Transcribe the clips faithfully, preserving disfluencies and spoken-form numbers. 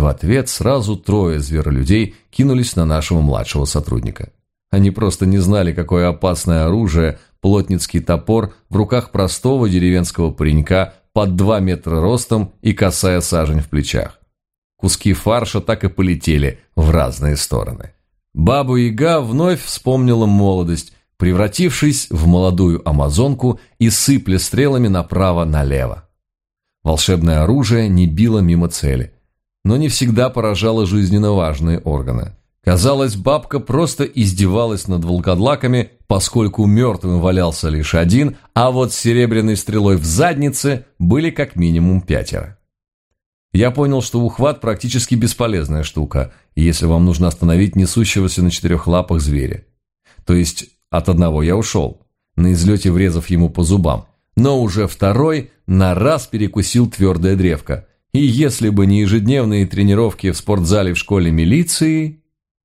в ответ сразу трое зверолюдей кинулись на нашего младшего сотрудника. Они просто не знали, какое опасное оружие, плотницкий топор, в руках простого деревенского паренька под два метра ростом и косая сажень в плечах. Куски фарша так и полетели в разные стороны. Баба-Яга вновь вспомнила молодость, превратившись в молодую амазонку и сыпля стрелами направо-налево. Волшебное оружие не било мимо цели, но не всегда поражало жизненно важные органы. Казалось, бабка просто издевалась над волкодлаками, поскольку мертвым валялся лишь один, а вот с серебряной стрелой в заднице были как минимум пятеро. Я понял, что ухват практически бесполезная штука, если вам нужно остановить несущегося на четырех лапах зверя. То есть от одного я ушел, на излете врезав ему по зубам, но уже второй на раз перекусил твердая древко. И если бы не ежедневные тренировки в спортзале в школе милиции...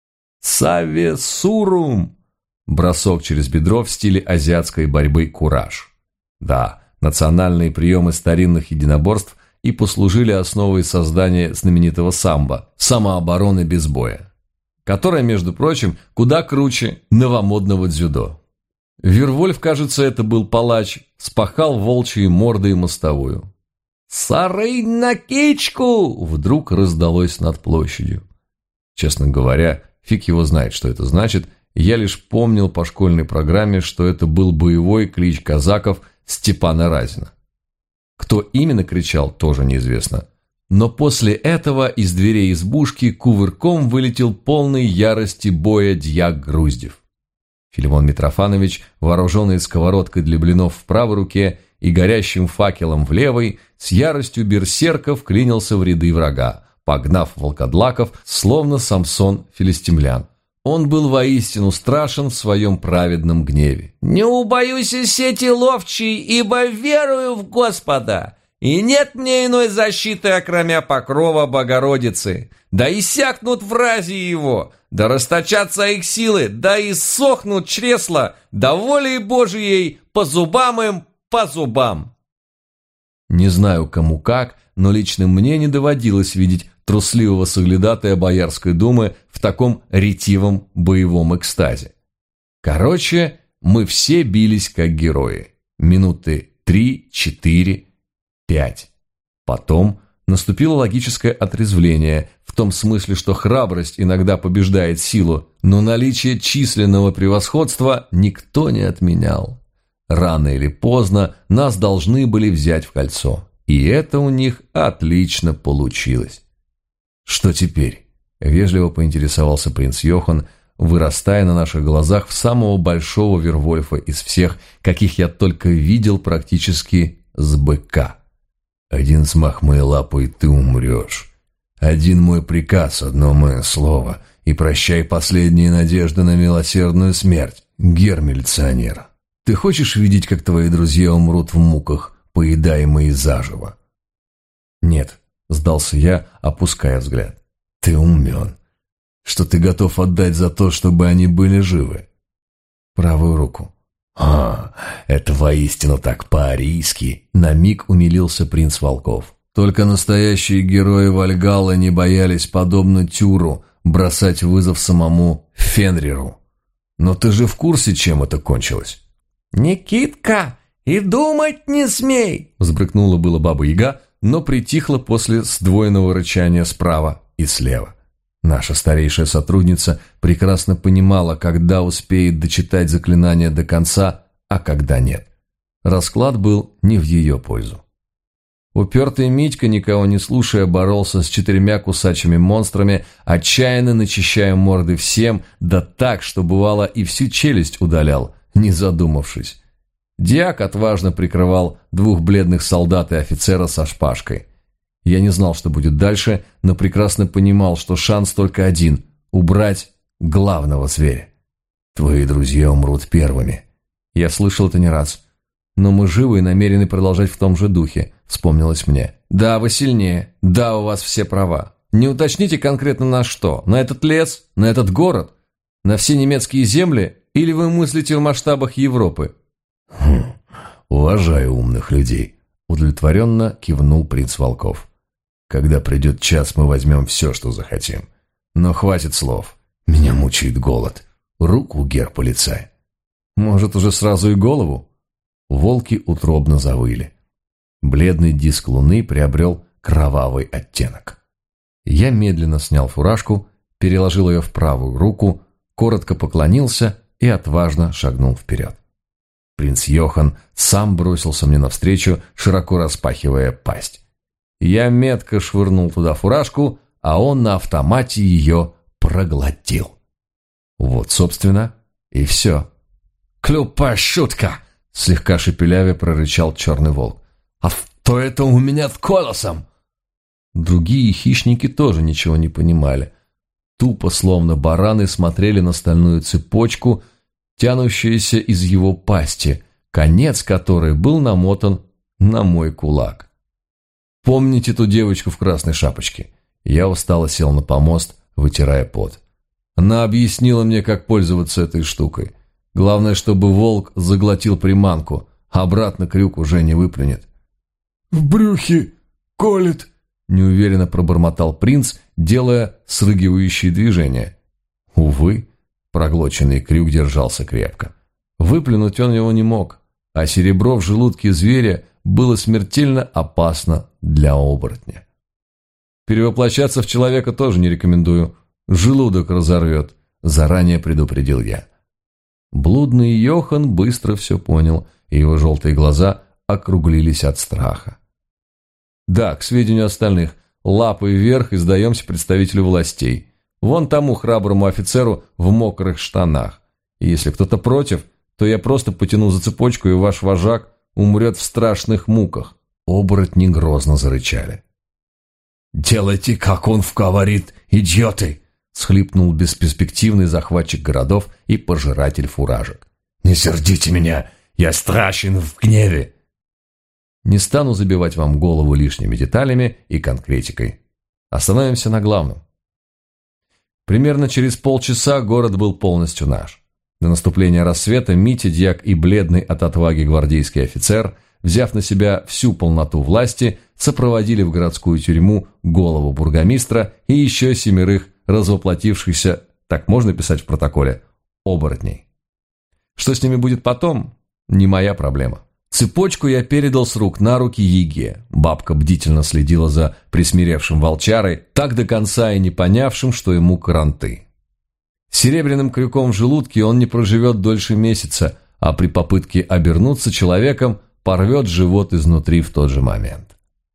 «Савве сурум!» Бросок через бедро в стиле азиатской борьбы кураж. Да, национальные приемы старинных единоборств и послужили основой создания знаменитого самбо – самообороны без боя, которая, между прочим, куда круче новомодного дзюдо. Вервольф, кажется, это был палач, спахал волчьей мордой мостовую. «Сарый на кичку!» вдруг раздалось над площадью. Честно говоря, фиг его знает, что это значит, я лишь помнил по школьной программе, что это был боевой клич казаков Степана Разина. Кто именно кричал, тоже неизвестно. Но после этого из дверей избушки кувырком вылетел полный ярости боя дьяк Груздев. Филимон Митрофанович, вооруженный сковородкой для блинов в правой руке и горящим факелом в левой, с яростью берсерка вклинился в ряды врага, погнав волкодлаков, словно Самсон филистимлян. Он был воистину страшен в своем праведном гневе. «Не убоюсь из сети ловчей, ибо верую в Господа, и нет мне иной защиты, окромя покрова Богородицы. Да иссякнут врази его, да расточатся их силы, да иссохнут чресла, да волей Божией по зубам им, по зубам». Не знаю, кому как, но лично мне не доводилось видеть трусливого соглядатая Боярской думы в таком ретивом боевом экстазе. Короче, мы все бились как герои. Минуты три, четыре, пять. Потом наступило логическое отрезвление, в том смысле, что храбрость иногда побеждает силу, но наличие численного превосходства никто не отменял. Рано или поздно нас должны были взять в кольцо, и это у них отлично получилось. «Что теперь?» – вежливо поинтересовался принц Йохан, вырастая на наших глазах в самого большого Вервольфа из всех, каких я только видел практически с быка. «Один взмах моей лапы, и ты умрешь. Один мой приказ, одно мое слово, и прощай последние надежды на милосердную смерть, гер-милиционер. Ты хочешь видеть, как твои друзья умрут в муках, поедаемые заживо?» «Нет», — сдался я, опуская взгляд. «Ты умен. Что ты готов отдать за то, чтобы они были живы?» «Правую руку». «А, это воистину так по-арийски», — на миг умилился принц Волков. «Только настоящие герои Вальгаллы не боялись, подобно Тюру, бросать вызов самому Фенриру. Но ты же в курсе, чем это кончилось?» «Никитка, и думать не смей!» — взбрыкнула было Баба-Яга, но притихла после сдвоенного рычания справа и слева. Наша старейшая сотрудница прекрасно понимала, когда успеет дочитать заклинание до конца, а когда нет. Расклад был не в ее пользу. Упертый Митька, никого не слушая, боролся с четырьмя кусачими монстрами, отчаянно начищая морды всем, да так, что бывало и всю челюсть удалял, не задумавшись. Дьяк отважно прикрывал двух бледных солдат и офицера со шпажкой. Я не знал, что будет дальше, но прекрасно понимал, что шанс только один – убрать главного зверя. «Твои друзья умрут первыми». Я слышал это не раз. «Но мы живы и намерены продолжать в том же духе», – вспомнилось мне. «Да, вы сильнее. Да, у вас все права. Не уточните конкретно на что. На этот лес? На этот город? На все немецкие земли? Или вы мыслите в масштабах Европы?» «Хм, уважаю умных людей», – удовлетворенно кивнул принц Волков. Когда придет час, мы возьмем все, что захотим. Но хватит слов. Меня мучает голод. Руку, гер-полицай. Может, уже сразу и голову?» Волки утробно завыли. Бледный диск луны приобрел кровавый оттенок. Я медленно снял фуражку, переложил ее в правую руку, коротко поклонился и отважно шагнул вперед. Принц Йохан сам бросился мне навстречу, широко распахивая пасть. Я метко швырнул туда фуражку, а он на автомате ее проглотил. Вот, собственно, и все. «Клюпа шутка!» — слегка шепелявя прорычал черный волк. «А что это у меня с колосом?» Другие хищники тоже ничего не понимали. Тупо, словно бараны, смотрели на стальную цепочку, тянущуюся из его пасти, конец которой был намотан на мой кулак. «Помните ту девочку в красной шапочке?» Я устало сел на помост, вытирая пот. Она объяснила мне, как пользоваться этой штукой. Главное, чтобы волк заглотил приманку, а обратно крюк уже не выплюнет. «В брюхе колет!» — неуверенно пробормотал принц, делая срыгивающие движения. Увы, проглоченный крюк держался крепко. Выплюнуть он его не мог, а серебро в желудке зверя было смертельно опасно для оборотня. «Перевоплощаться в человека тоже не рекомендую. Желудок разорвет», — заранее предупредил я. Блудный Йохан быстро все понял, и его желтые глаза округлились от страха. «Да, к сведению остальных, лапой вверх и сдаемся представителю властей. Вон тому храброму офицеру в мокрых штанах. И если кто-то против, то я просто потяну за цепочку, и ваш вожак умрет в страшных муках». Оборотни грозно зарычали. «Делайте, как он говорит, идиоты!» — схлипнул бесперспективный захватчик городов и пожиратель фуражек. «Не сердите меня, я страшен в гневе!» Не стану забивать вам голову лишними деталями и конкретикой. Остановимся на главном. Примерно через полчаса город был полностью наш. До наступления рассвета Митя, дьяк и бледный от отваги гвардейский офицер, взяв на себя всю полноту власти, сопроводили в городскую тюрьму голову бургомистра и еще семерых развоплотившихся, так можно писать в протоколе, оборотней. Что с ними будет потом, не моя проблема. Цепочку я передал с рук на руки Еге. Бабка бдительно следила за присмиревшим волчарой, так до конца и не понявшим, что ему каранты. Серебряным крюком в желудке он не проживет дольше месяца, а при попытке обернуться человеком порвет живот изнутри в тот же момент.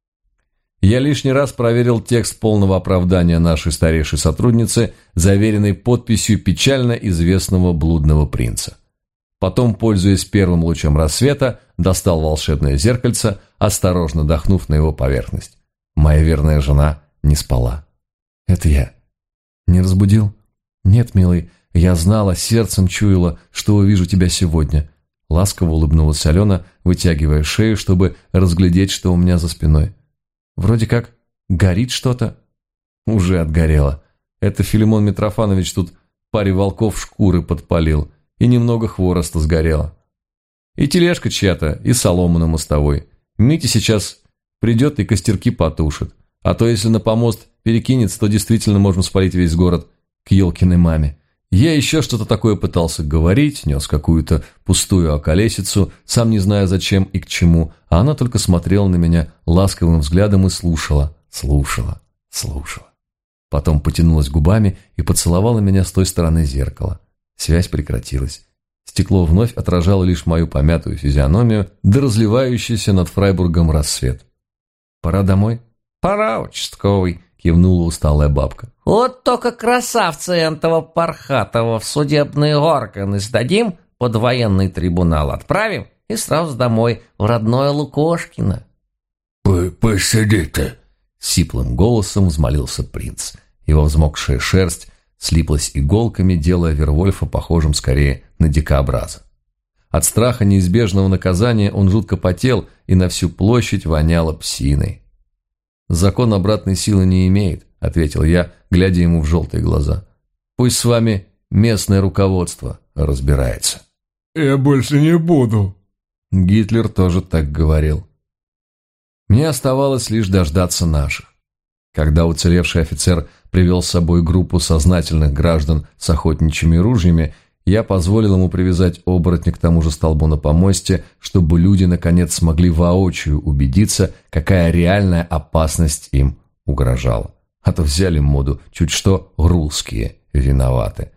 Я лишний раз проверил текст полного оправдания нашей старейшей сотрудницы, заверенной подписью печально известного блудного принца. Потом, пользуясь первым лучом рассвета, достал волшебное зеркальце, осторожно дохнув на его поверхность. Моя верная жена не спала. «Это я. Не разбудил?» «Нет, милый, я знала, сердцем чуяла, что увижу тебя сегодня». Ласково улыбнулась Алена, вытягивая шею, чтобы разглядеть, что у меня за спиной. «Вроде как горит что-то». «Уже отгорело. Это Филимон Митрофанович тут паре волков шкуры подпалил, и немного хвороста сгорело. И тележка чья-то, и солома на мостовой. Митя сейчас придет и костерки потушит. А то, если на помост перекинется, то действительно можно спалить весь город к елкиной маме». Я еще что-то такое пытался говорить, нес какую-то пустую околесицу, сам не зная зачем и к чему, а она только смотрела на меня ласковым взглядом и слушала, слушала, слушала. Потом потянулась губами и поцеловала меня с той стороны зеркала. Связь прекратилась. Стекло вновь отражало лишь мою помятую физиономию, да разливающийся над Фрайбургом рассвет. «Пора домой?» «Пора, участковый», — кивнула усталая бабка. «Вот только красавца этого пархатого в судебные органы сдадим, под военный трибунал отправим и сразу домой, в родное Лукошкино». «Посиди-то», — сиплым голосом взмолился принц. Его взмокшая шерсть слиплась иголками, делая Вервольфа похожим скорее на дикообраза. От страха неизбежного наказания он жутко потел, и на всю площадь воняло псиной. «Закон обратной силы не имеет», — ответил я, глядя ему в желтые глаза. «Пусть с вами местное руководство разбирается». «Я больше не буду». Гитлер тоже так говорил. Мне оставалось лишь дождаться наших. Когда уцелевший офицер привел с собой группу сознательных граждан с охотничьими ружьями, я позволил ему привязать оборотня к тому же столбу на помосте, чтобы люди наконец смогли воочию убедиться, какая реальная опасность им угрожала. А то взяли моду, чуть что русские виноваты.